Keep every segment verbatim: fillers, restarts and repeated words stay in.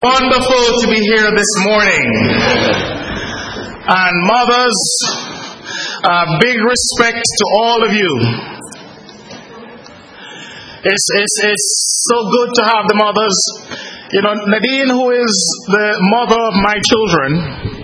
Wonderful to be here this morning. And mothers, uh, big respect to all of you. It's, it's, it's so good to have the mothers. You know, Nadine, who is the mother of my children,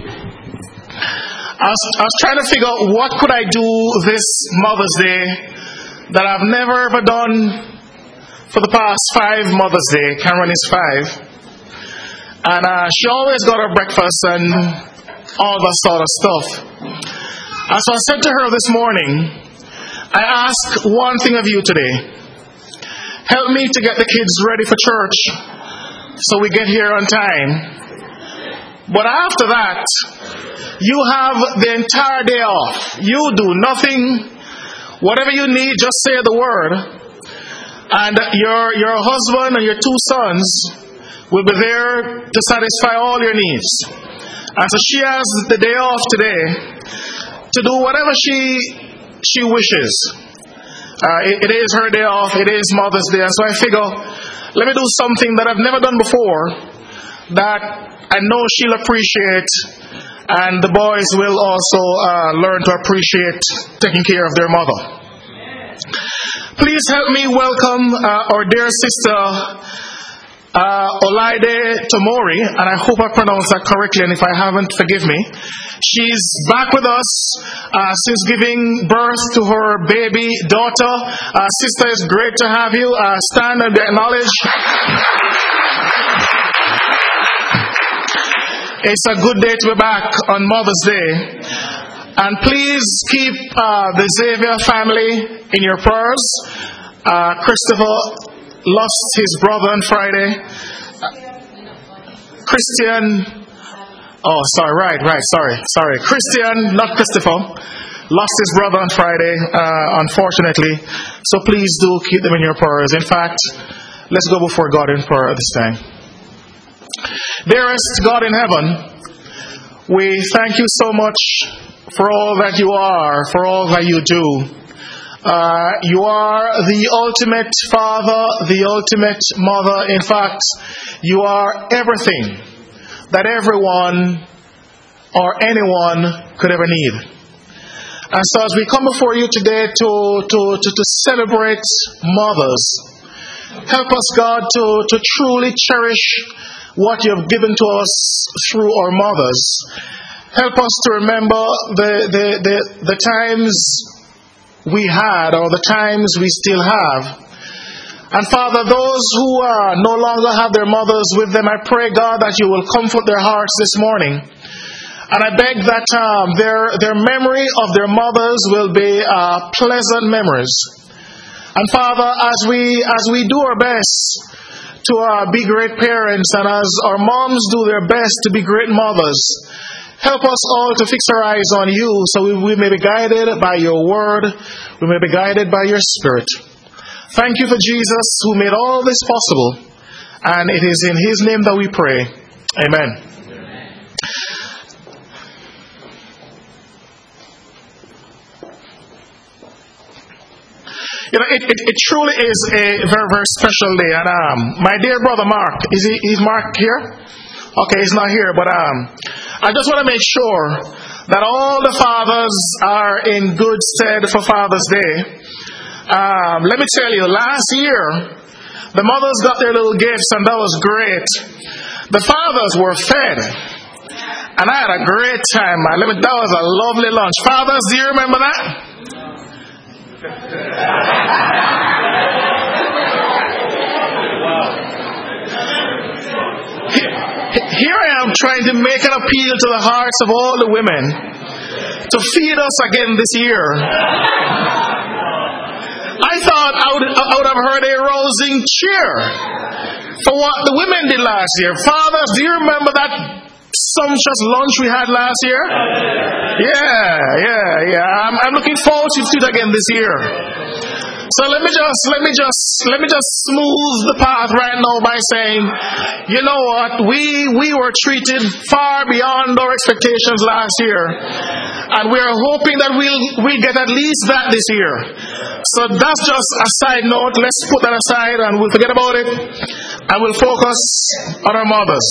I was, I was trying to figure out what could I do this Mother's Day that I've never ever done for the past five Mother's Day. Cameron is five. And uh, she always got her breakfast and all that sort of stuff. And so I said to her this morning, I ask one thing of you today. Help me to get the kids ready for church so we get here on time. But after that, you have the entire day off. You do nothing. Whatever you need, just say the word. And your, your husband and your two sons will be there to satisfy all your needs. And so she has the day off today to do whatever she she wishes. Uh, it, it is her day off. It is Mother's Day. And so I figure, let me do something that I've never done before that I know she'll appreciate, and the boys will also uh, learn to appreciate taking care of their mother. Please help me welcome uh, our dear sister Uh, Olaide Tomori, and I hope I pronounced that correctly, and if I haven't, forgive me. She's back with us uh, since giving birth to her baby daughter. Uh, sister, it's great to have you. Uh, stand and be acknowledged. It's a good day to be back on Mother's Day. And please keep uh, the Xavier family in your prayers. Uh, Christopher lost his brother on Friday. Uh, Christian, oh, sorry, right, right, sorry, sorry. Christian, not Christopher, lost his brother on Friday, uh, unfortunately. So please do keep them in your prayers. In fact, let's go before God in prayer this time. Dearest God in heaven, we thank you so much for all that you are, for all that you do. Uh, you are the ultimate father, the ultimate mother. In fact, you are everything that everyone or anyone could ever need. And so as we come before you today to, to, to, to celebrate mothers, help us, God, to, to truly cherish what you have given to us through our mothers. Help us to remember the, the, the, the times we had, or the times we still have. And Father, those who uh, no longer have their mothers with them, I pray, God, that you will comfort their hearts this morning. And I beg that um, their, their memory of their mothers will be uh, pleasant memories. And Father, as we, as we do our best to uh, be great parents, and as our moms do their best to be great mothers, help us all to fix our eyes on you so we, we may be guided by your word. We may be guided by your spirit. Thank you for Jesus who made all this possible. And it is in his name that we pray. Amen. Amen. You know, it, it, it truly is a very, very special day. And um, my dear brother Mark, is he is Mark here? Okay, he's not here, but um, I just want to make sure that all the fathers are in good stead for Father's Day. Um, let me tell you, last year, the mothers got their little gifts, and that was great. The fathers were fed, and I had a great time. Man. Let me, that was a lovely lunch. Fathers, do you remember that? Here I am trying to make an appeal to the hearts of all the women to feed us again this year. I thought I would, I would have heard a rousing cheer for what the women did last year. Fathers, do you remember that sumptuous lunch we had last year? Yeah, yeah, yeah. I'm, I'm looking forward to it again this year. So let me just let me just let me just smooth the path right now by saying, you know what, we we were treated far beyond our expectations last year, and we are hoping that we'll we'll get at least that this year. So that's just a side note. Let's put that aside and we'll forget about it. I will focus on our mothers.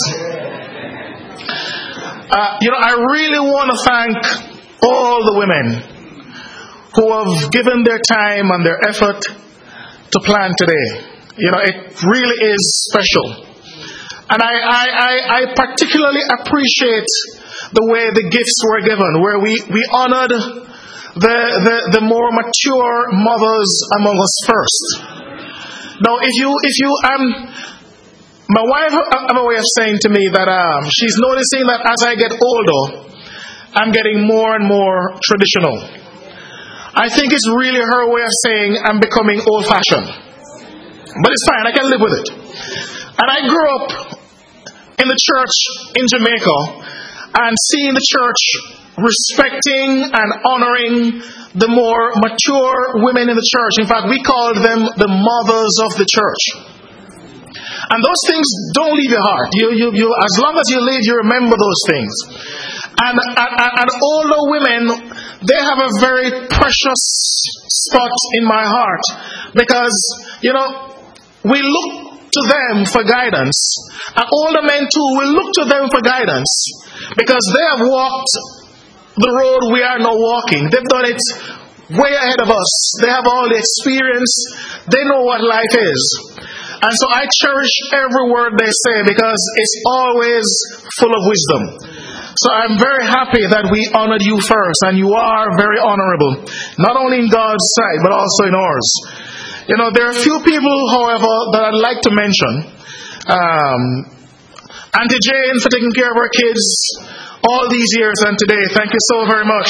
Uh, you know, I really want to thank all the women who have given their time and their effort to plan today. You know, it really is special. And I, I, I, I particularly appreciate the way the gifts were given, where we, we honored the, the, the more mature mothers among us first. Now, if you, if you, um, my wife have a way of saying to me that um, she's noticing that as I get older, I'm getting more and more traditional. I think it's really her way of saying I'm becoming old-fashioned. But it's fine, I can live with it. And I grew up in the church in Jamaica and seeing the church respecting and honoring the more mature women in the church. In fact, we called them the mothers of the church. And those things don't leave your heart. You, you, you, as long as you live, you remember those things. And, and, and older women, they have a very precious spot in my heart. Because, you know, we look to them for guidance. And older men too, we look to them for guidance. Because they have walked the road we are now walking. They've done it way ahead of us. They have all the experience. They know what life is. And so I cherish every word they say because it's always full of wisdom. So I'm very happy that we honored you first, and you are very honorable, not only in God's sight, but also in ours. You know, there are a few people, however, that I'd like to mention. Um, Auntie Jane for taking care of her kids all these years and today. Thank you so very much.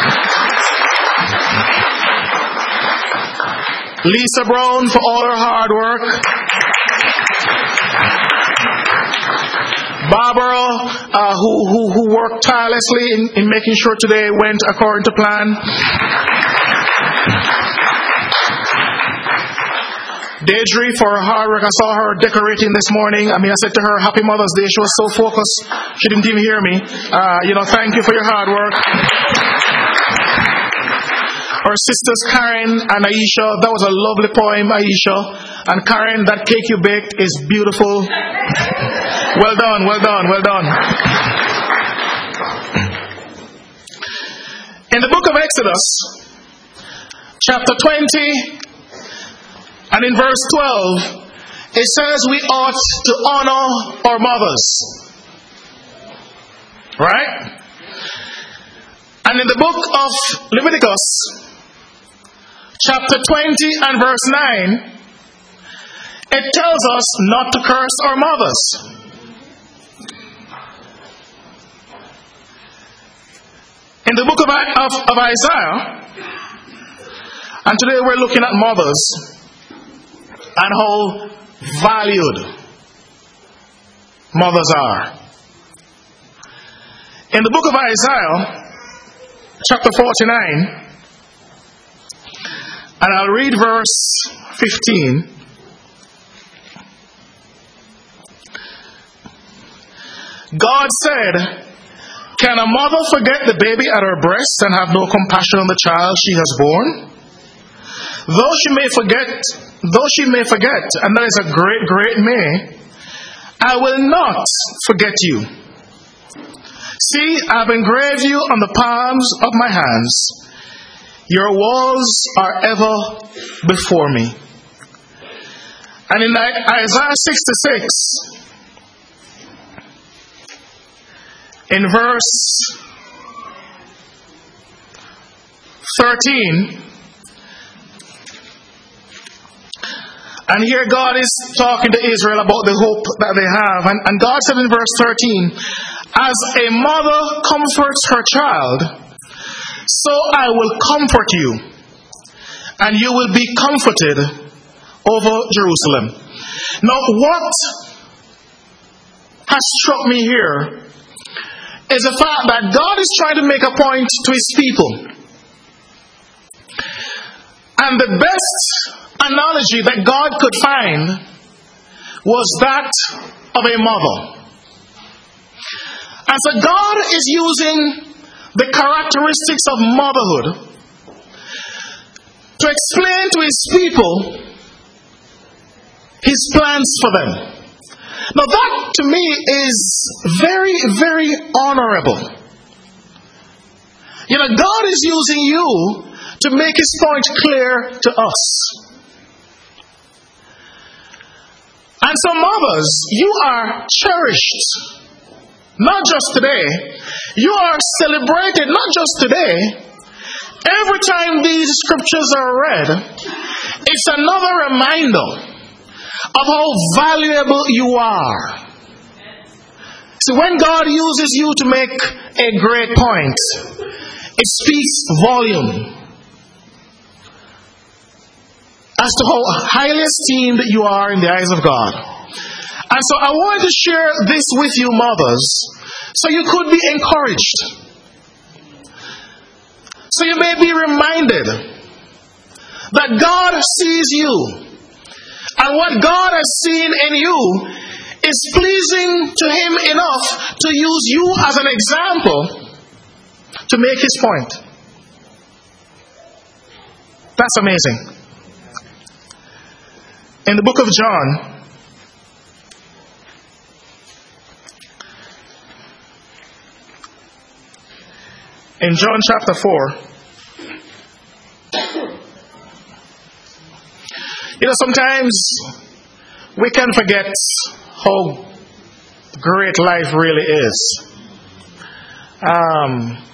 Lisa Brown for all her hard work. Barbara, uh, who, who, who worked tirelessly in, in making sure today went according to plan. Deidre for her hard work. I saw her decorating this morning. I mean, I said to her, Happy Mother's Day. She was so focused, she didn't even hear me. Uh, you know, thank you for your hard work. Our sisters Karen and Aisha, that was a lovely poem, Aisha. And Karen, that cake you baked is beautiful. Well done, well done, well done. In the book of Exodus, chapter twenty, and in verse twelve, it says we ought to honor our mothers. Right? And in the book of Leviticus, chapter twenty and verse nine, it tells us not to curse our mothers. In the book of, of, of Isaiah, and today we're looking at mothers and how valued mothers are. In the book of Isaiah, chapter forty-nine, and I'll read verse fifteen. God said, can a mother forget the baby at her breast and have no compassion on the child she has born? Though she may forget, though she may forget, and that is a great, great may, I will not forget you. See, I have engraved you on the palms of my hands. Your walls are ever before me. And in Isaiah sixty-six, in verse thirteen, and here God is talking to Israel about the hope that they have. And, and God said in verse thirteen, as a mother comforts her child, so I will comfort you, and you will be comforted over Jerusalem. Now, what has struck me here is the fact that God is trying to make a point to his people. And the best analogy that God could find was that of a mother. And so God is using the characteristics of motherhood to explain to his people his plans for them. Now that to me is very, very honorable. You know, God is using you to make His point clear to us. And so mothers, you are cherished. Not just today. You are celebrated not just today. Every time these scriptures are read, it's another reminder of how valuable you are. See, when God uses you to make a great point, it speaks volume as to how highly esteemed you are in the eyes of God. And so I wanted to share this with you, mothers, so you could be encouraged. So you may be reminded that God sees you. And what God has seen in you is pleasing to Him enough to use you as an example to make His point. That's amazing. In the book of John, in John chapter four, you know, sometimes we can forget how great life really is. Um,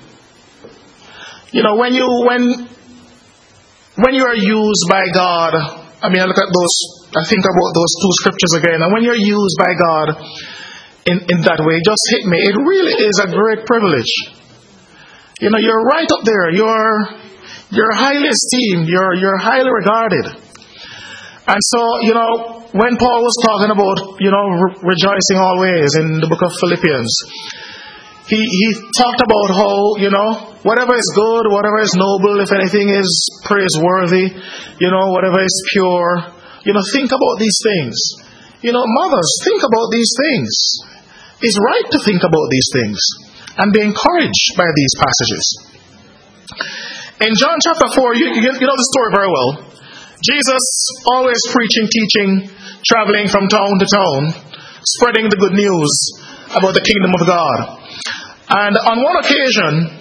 you know, when you when when you are used by God, I mean, I look at those. I think about those two scriptures again, and when you're used by God in in that way, it just hit me. It really is a great privilege. You know, you're right up there. You're you're highly esteemed. You're you're highly regarded. And so, you know, when Paul was talking about, you know, re- rejoicing always in the book of Philippians, he he talked about how, you know, whatever is good, whatever is noble, if anything is praiseworthy, you know, whatever is pure, you know, think about these things. You know, mothers, think about these things. It's right to think about these things and be encouraged by these passages. In John chapter four, you, you, you know the story very well. Jesus always preaching, teaching, traveling from town to town, spreading the good news about the kingdom of God. And on one occasion,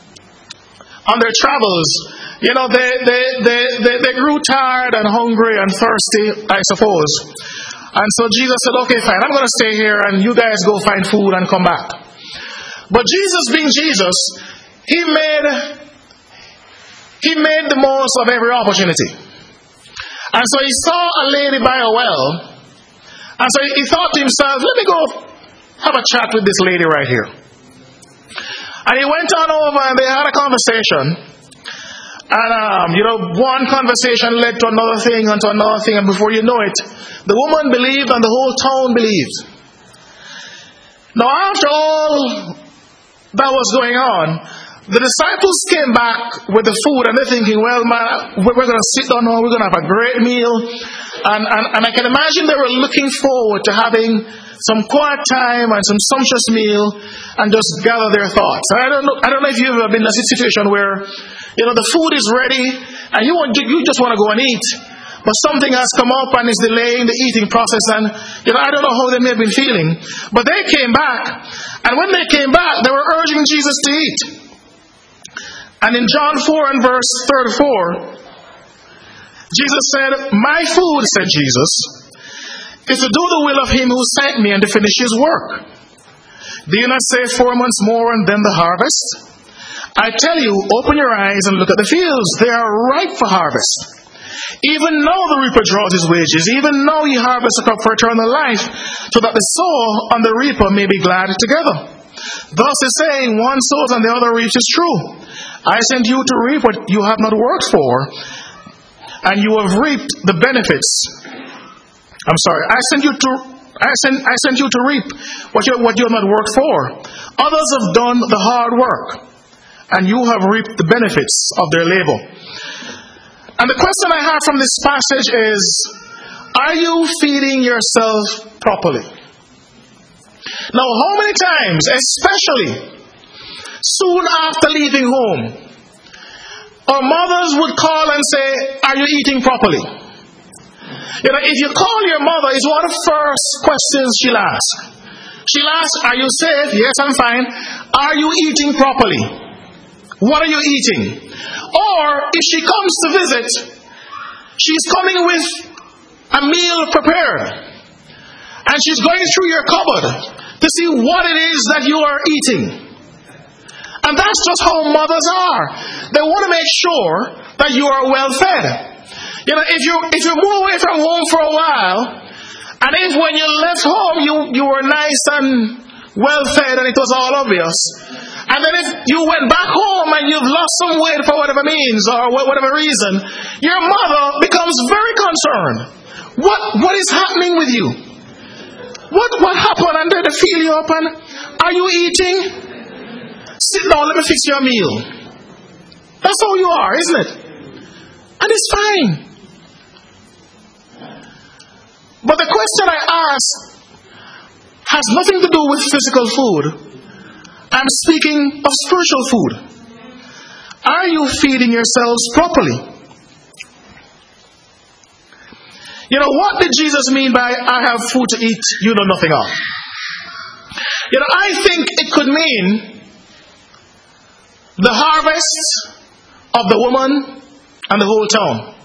on their travels, you know, they, they, they, they, they grew tired and hungry and thirsty, I suppose. And so Jesus said, okay, fine, I'm going to stay here and you guys go find food and come back. But Jesus being Jesus, He made, He made the most of every opportunity. And so He saw a lady by a well. And so He thought to Himself, let me go have a chat with this lady right here. And He went on over and they had a conversation. And, um, you know, one conversation led to another thing and to another thing. And before you know it, the woman believed and the whole town believed. Now, after all that was going on, the disciples came back with the food and they're thinking, well, man, we're going to sit down now, we're going to have a great meal. And, and, and I can imagine they were looking forward to having some quiet time and some sumptuous meal and just gather their thoughts. And I don't know, I don't know if you've ever been in a situation where, you know, the food is ready and you want, you just want to go and eat. But something has come up and is delaying the eating process, and you know, I don't know how they may have been feeling. But they came back, and when they came back, they were urging Jesus to eat. And in John four and verse thirty-four, Jesus said, my food, said Jesus, is to do the will of Him who sent me and to finish His work. Do you not say four months more and then the harvest? I tell you, open your eyes and look at the fields. They are ripe for harvest. Even now the reaper draws his wages. Even now he harvests a crop for eternal life, so that the sower and the reaper may be glad together. Thus the saying, one sows and the other reaps, is true. I sent you to reap what you have not worked for, and you have reaped the benefits. I'm sorry. I sent you to I sent I sent you to reap what you what you have not worked for. Others have done the hard work, and you have reaped the benefits of their labor. And the question I have from this passage is, are you feeding yourself properly? Now, how many times, especially soon after leaving home, our mothers would call and say, are you eating properly? You know, if you call your mother, it's one of the first questions she'll ask. She'll ask, are you safe? Yes, I'm fine. Are you eating properly? What are you eating? Or if she comes to visit, she's coming with a meal prepared. And she's going through your cupboard to see what it is that you are eating. And that's just how mothers are. They want to make sure that you are well fed. You know, if you if you move away from home for a while, and if when you left home you, you were nice and well fed and it was all obvious, and then if you went back home and you've lost some weight for whatever means or whatever reason, your mother becomes very concerned. What what is happening with you? What what happened? And then they feel you up and are you eating? Sit down, let me fix your meal. That's how you are, isn't it? And it's fine. But the question I ask has nothing to do with physical food. I'm speaking of spiritual food. Are you feeding yourselves properly? You know, what did Jesus mean by I have food to eat you know nothing of? You know, I think it could mean the harvest of the woman and the whole town.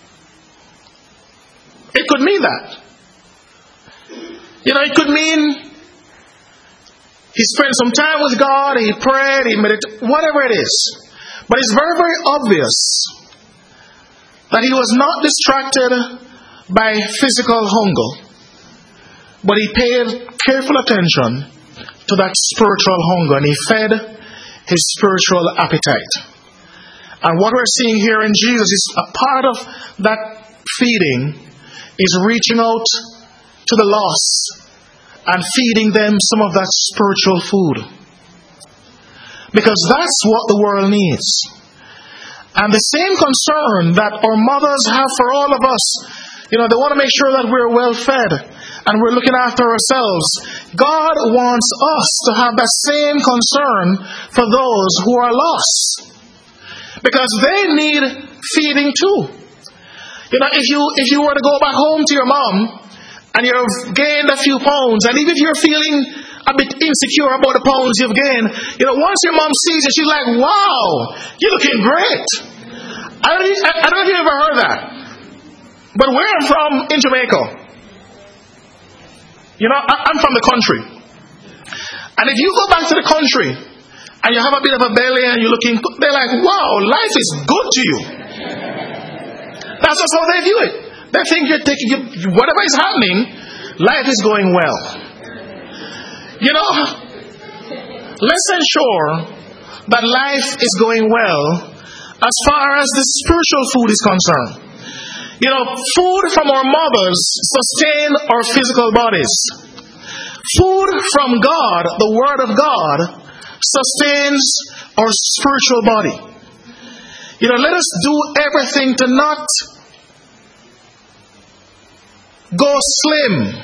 It could mean that. You know, it could mean he spent some time with God, he prayed, he meditated, whatever it is. But it's very, very obvious that he was not distracted by physical hunger, but he paid careful attention to that spiritual hunger, and he fed his spiritual appetite. And what we're seeing here in Jesus is a part of that feeding is reaching out to the lost and feeding them some of that spiritual food. Because that's what the world needs. And the same concern that our mothers have for all of us, you know, they want to make sure that we're well fed and we're looking after ourselves. God wants us to have that same concern for those who are lost. Because they need feeding too. You know, if you if you were to go back home to your mom and you've gained a few pounds, and even if you're feeling a bit insecure about the pounds you've gained, you know, once your mom sees you, she's like, wow, you're looking great. I don't, I don't know if you ever heard that. But where I'm from, in Jamaica, you know, I'm from the country. And if you go back to the country and you have a bit of a belly and you're looking, they're like, wow, life is good to you. That's just how they view it. They think you're taking, you, whatever is happening, life is going well. You know, let's ensure that life is going well as far as the spiritual food is concerned. You know, food from our mothers sustain our physical bodies. Food from God, the Word of God, sustains our spiritual body. You know, let us do everything to not go slim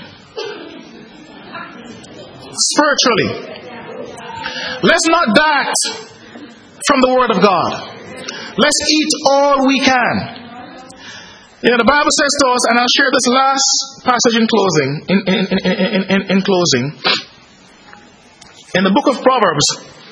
spiritually. Let's not diet from the Word of God. Let's eat all we can. You know, the Bible says to us, and I'll share this last passage in closing, in, in, in, in, in, in closing, in the book of Proverbs.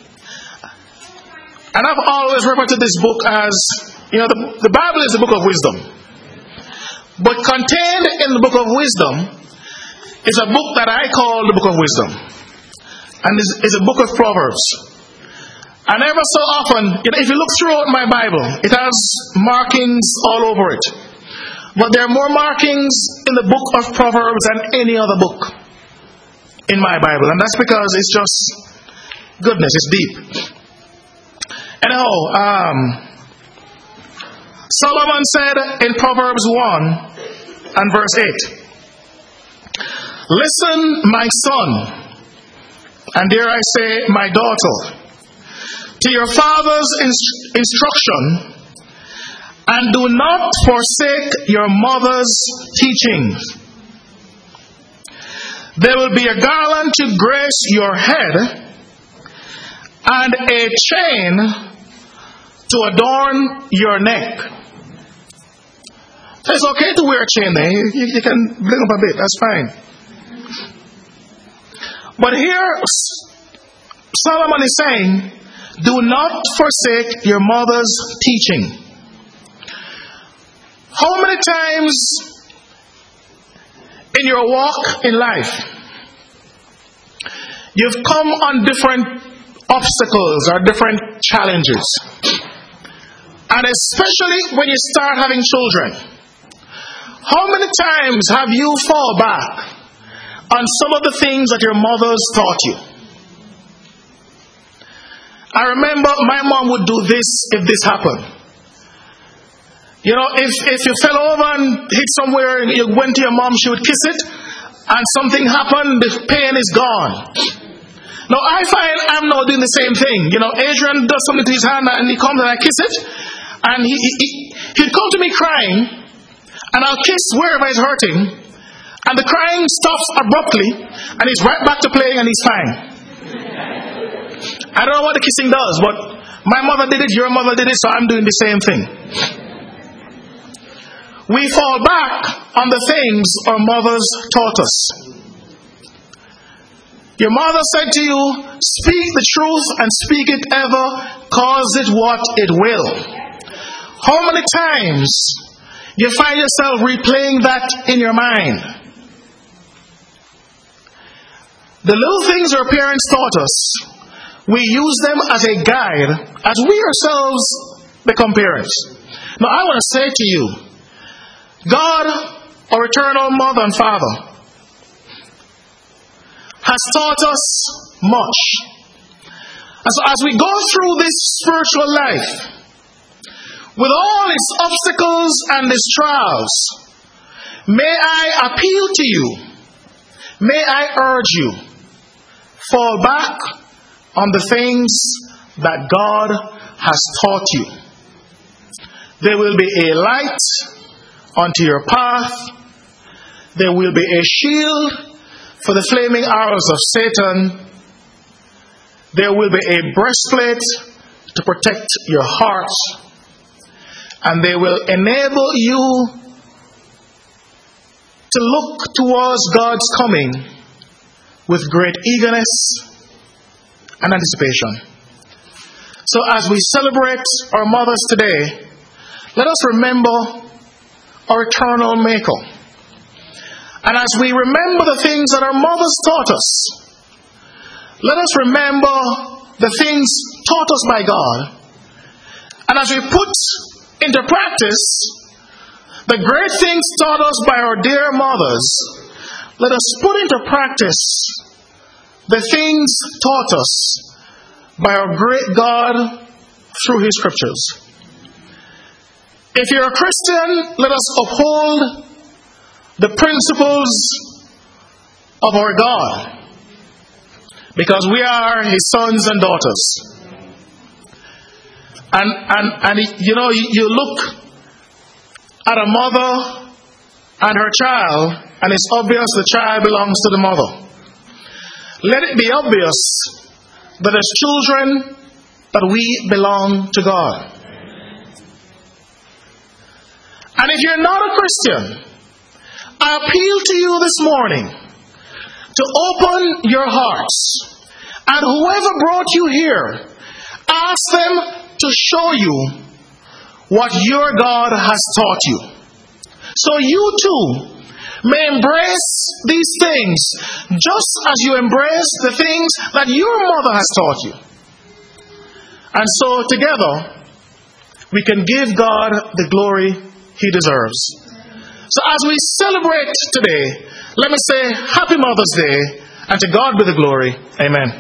And I've always referred to this book as, you know, the, the Bible is the book of wisdom. But contained in the book of wisdom is a book that I call the book of wisdom. And it's, it's a book of Proverbs. And ever so often, you know, if you look throughout my Bible, it has markings all over it. But there are more markings in the book of Proverbs than any other book in my Bible. And that's because it's just goodness, it's deep. Anyhow, um, Solomon said in Proverbs one and verse eight, listen, my son, and dare I say, my daughter, to your father's inst- instruction, and do not forsake your mother's teachings. There will be a garland to grace your head, and a chain to adorn your neck. So it's okay to wear a chain there. You, you, you can bring up a bit. That's fine. But here, Solomon is saying, do not forsake your mother's teaching. How many times in your walk in life you've come on different obstacles or different challenges? And especially when you start having children, how many times have you fall back on some of the things that your mothers taught you? I remember my mom would do this if this happened. You know, if, if you fell over and hit somewhere and you went to your mom, she would kiss it, and something happened, the pain is gone. Now I find I'm now doing the same thing. You know, Adrian does something to his hand and he comes and I kiss it, and he, he, he'd come to me crying, and I'll kiss wherever he's hurting, and the crying stops abruptly, and he's right back to playing and he's fine. I don't know what the kissing does, but my mother did it, your mother did it, so I'm doing the same thing. We fall back on the things our mothers taught us. Your mother said to you, speak the truth and speak it ever, cause it what it will. How many times you find yourself replaying that in your mind? The little things our parents taught us, we use them as a guide as we ourselves become parents. Now I want to say to you, God, our eternal mother and father, has taught us much. And so as we go through this spiritual life, with all its obstacles and its trials, may I appeal to you, may I urge you, fall back on the things that God has taught you. There will be a light onto your path. There will be a shield for the flaming arrows of Satan. There will be a breastplate to protect your heart. And they will enable you to look towards God's coming with great eagerness and anticipation. So as we celebrate our mothers today, let us remember our eternal Maker. And as we remember the things that our mothers taught us, let us remember the things taught us by God. And as we put into practice the great things taught us by our dear mothers, let us put into practice the things taught us by our great God through His Scriptures. If you're a Christian, let us uphold the principles of our God, because we are His sons and daughters. And, and, and you know, you look at a mother and her child, and it's obvious the child belongs to the mother. Let it be obvious that as children, that we belong to God. And if you're not a Christian, I appeal to you this morning to open your hearts. And whoever brought you here, ask them to show you what your God has taught you. So you too may embrace these things just as you embrace the things that your mother has taught you. And so together, we can give God the glory He deserves. So as we celebrate today, let me say Happy Mother's Day, and to God be the glory. Amen.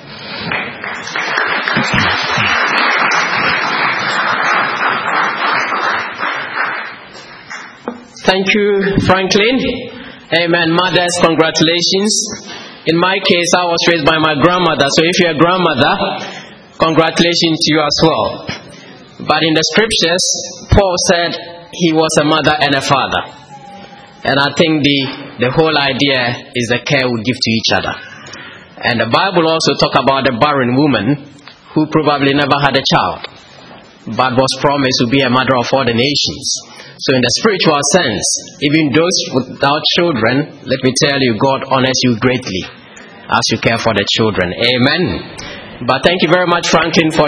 Thank you, Franklin. Amen. Mothers, congratulations. In my case, I was raised by my grandmother, so if you're a grandmother, congratulations to you as well. But in the scriptures, Paul said he was a mother and a father. And I think the, the whole idea is the care we give to each other. And the Bible also talks about the barren woman who probably never had a child, but was promised to be a mother of all the nations. So in the spiritual sense, even those without children, let me tell you, God honors you greatly as you care for the children. Amen. But thank you very much, Franklin, for